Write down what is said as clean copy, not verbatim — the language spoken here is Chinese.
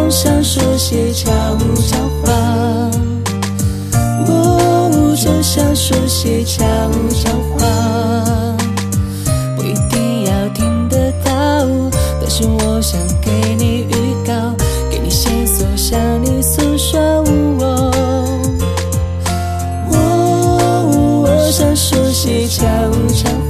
想说些悄悄话，我就想说些悄悄话，不一定要听得到，但是我想给你预告，给你线索，向你诉说。我想说些悄悄话。